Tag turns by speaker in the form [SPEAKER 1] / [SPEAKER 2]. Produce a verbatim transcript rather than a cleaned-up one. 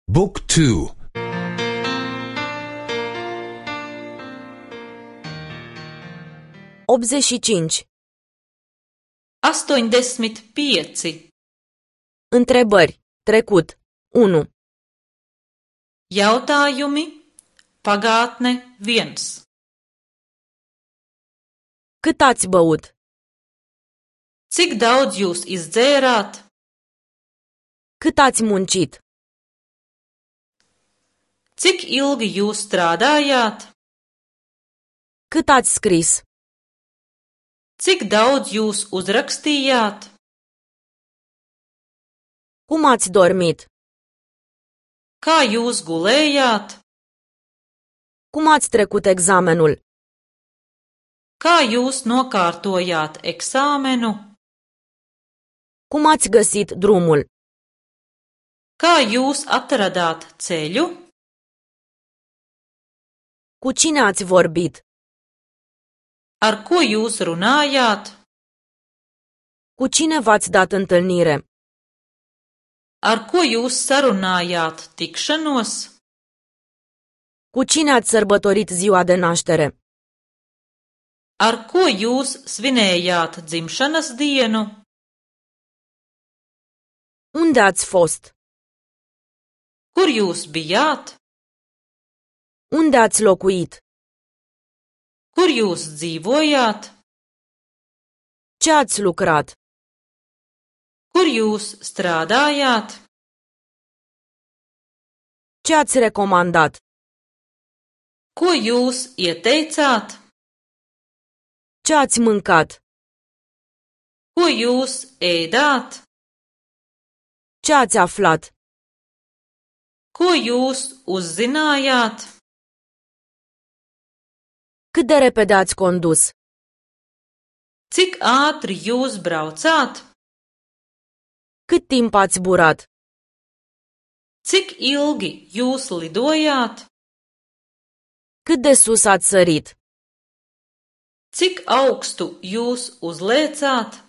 [SPEAKER 1] บุ๊กทู
[SPEAKER 2] optzeci și cinci.
[SPEAKER 3] astoņdesmit pieci.
[SPEAKER 2] Întrebări. Trecut. unu.
[SPEAKER 3] Jautājumi. Pagātne viens.
[SPEAKER 2] Cât ați băut?
[SPEAKER 3] Cik daudz jūs izdzērāt?
[SPEAKER 2] Cât ați muncit?
[SPEAKER 3] Cik ilgi jūs strādājāt?
[SPEAKER 2] Cât ați scris?
[SPEAKER 3] Cik daudz jūs uzrakstījāt?
[SPEAKER 2] Cum ați dormit?
[SPEAKER 3] Kā jūs gulējāt?
[SPEAKER 2] Cum ați trecut examenul?
[SPEAKER 3] Kā jūs nokārtojāt eksāmenu?
[SPEAKER 2] Cum ați găsit drumul?
[SPEAKER 3] Kā jūs atradāt ceļu?
[SPEAKER 2] Cu cine ați vorbit?
[SPEAKER 3] Ar ko jūs runājāt?
[SPEAKER 2] Cu cine v-ați dat întâlnire?
[SPEAKER 3] Ar ko jūs sarunājāt tikšanos?
[SPEAKER 2] Cu cine ați sărbătorit ziua de naștere?
[SPEAKER 3] Ar ko jūs svinējāt dzimšanas dienu?
[SPEAKER 2] Unde ați fost?
[SPEAKER 3] Kur jūs bijāt?
[SPEAKER 2] Unde ați locuit?
[SPEAKER 3] Kur jūs dzīvojāt?
[SPEAKER 2] Ce ați lucrat?
[SPEAKER 3] Kur jūs strādājāt?
[SPEAKER 2] Ce ați recomandat?
[SPEAKER 3] Ko jūs ieteicāt?
[SPEAKER 2] Ce ați mâncat?
[SPEAKER 3] Ko jūs ēdāt?
[SPEAKER 2] Ce ați aflat?
[SPEAKER 3] Ko jūs uzzinājāt?
[SPEAKER 2] Cât de repede ați condus?
[SPEAKER 3] Cik ātri jūs braucāt?
[SPEAKER 2] Cât timp ați zburat?
[SPEAKER 3] Cik ilgi jūs lidojāt?
[SPEAKER 2] Cât de sus ați sărit?
[SPEAKER 3] Cik augstu jūs uzlēcāt?